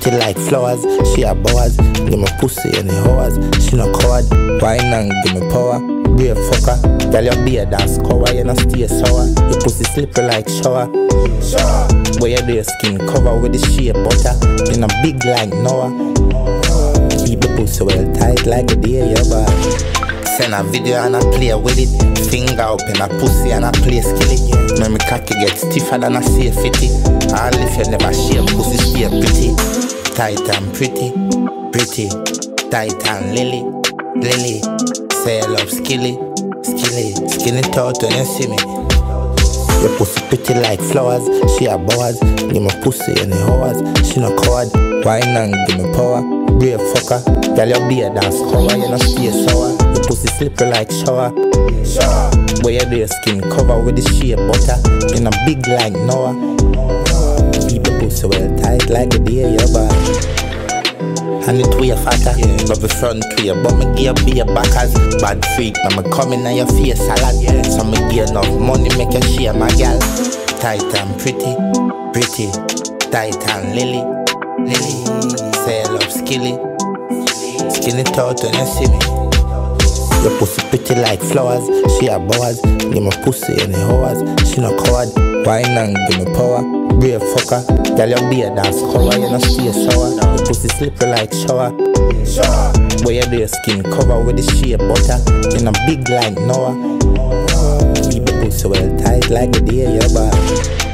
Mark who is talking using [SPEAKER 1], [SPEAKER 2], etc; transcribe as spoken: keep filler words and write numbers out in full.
[SPEAKER 1] pretty like flowers. She a boaz, give me pussy in the hours. She no coward, wine and give me power. Brave fucker, girl your beard dance cover. You no stay sour, your pussy slippery like shower. Where you do your skin cover with the shea butter. You no big like Noah. Keep the pussy well tight like the day you buy. Send a video and I play with it. Finger up in a pussy and I play skilly. Make me cocky get stiffer than a safe fitty. All if you never share pussy stay pretty. Tight and pretty, pretty. Tight and lily, lily. Say I love skilly, skilly. Skinny taut when you see me. Your pussy pretty like flowers. She a boaz, give me pussy in the hours. She no coward, wine and give me power. Brave fucker, girl your beard dance cover. You no stay sour, your pussy slippery like shower. Where you do your skin cover with the shea butter. You no big like Noah. Keep the pussy well tight like the day you buy. And it way fatter, yeah. Love the front way, but me give be a backers. Bad freak, now me coming on your face salad, yeah. So me give enough money, make you share my gal. Tight and pretty, pretty. Tight and lily, lily. Say I love skilly, skinny taut when you see me. Your pussy pretty like flowers. She a boaz, give me pussy in the hours. She no coward, wine and give me power. Brave fucker, girl your beard dance cover. You no stay sour, your pussy slippery like shower. Where you do your skin cover with the shea butter. You no big like Noah. Keep the pussy well tight like the day you buy.